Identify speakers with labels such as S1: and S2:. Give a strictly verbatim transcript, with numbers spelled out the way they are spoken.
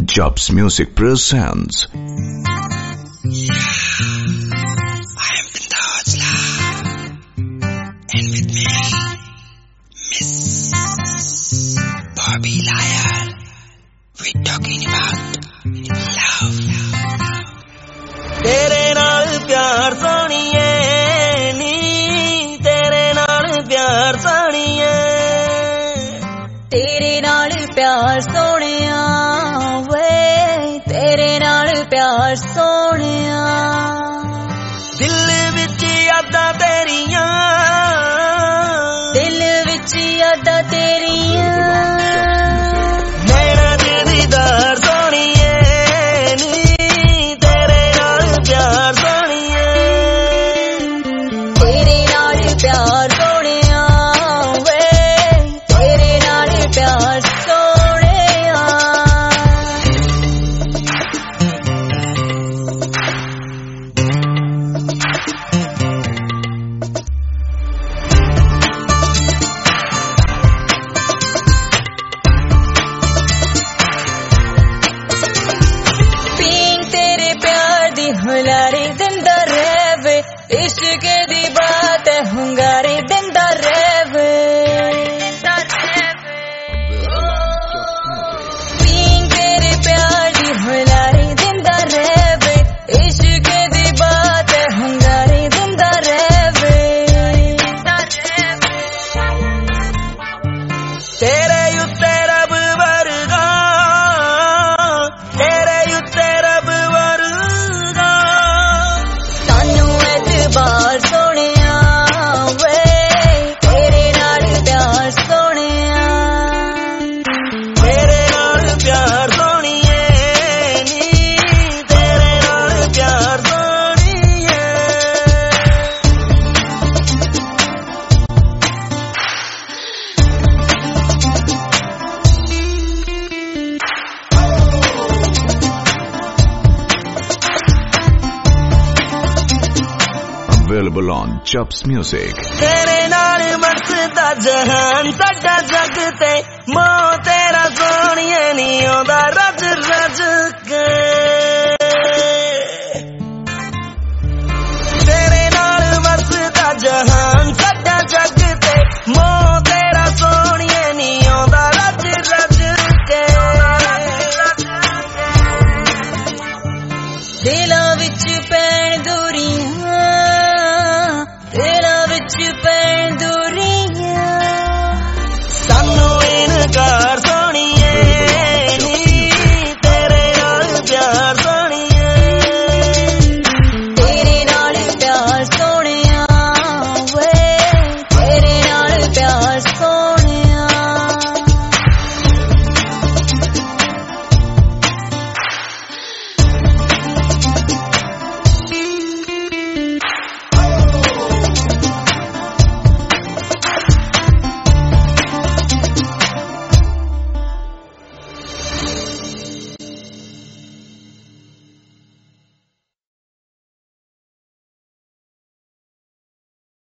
S1: Jobs Music presents.
S2: I am Binda's love, and with me, Miss Bobby Liar. We're talking about love. तेरे नाल प्यार सोनिए नी, तेरे नाल प्यार सोनिए,
S3: तेरे नाल प्यार सोनिया वे, तेरे नाल प्यार सोनिया।
S2: दिल विच यादां तेरियां,
S3: दिल विच यादां तेरियां,
S2: नैना दे दीदार सोनिए नी, तेरे नाल प्यार सोनिए,
S3: तेरे नाल प्यार सोनिया वे, तेरे नाल प्यार सोनिया। हुलारे दिंदा रहवे, इश्क दी बात है हुंगारे दिंदा रहवे, पींग तेरे प्यार दी हुलारे दिंदा रहवे, इश्क दी बात है हुंगारे दिंदा रहवे।
S2: तेरे उत्ते रब वर्गा, तेरे उत्ते रब वर्गा,
S3: सानू एतबार सोनिया वे, तेरे नाल प्यार सोनिया,
S2: तेरे नाल प्यार सोनिए नी, तेरे नाल प्यार सोनिए।
S1: Available on Jobs Music.
S2: तेरे नाल मरदा जहान साडा जग ते, मोह तेरा सोनिए नी आंदा।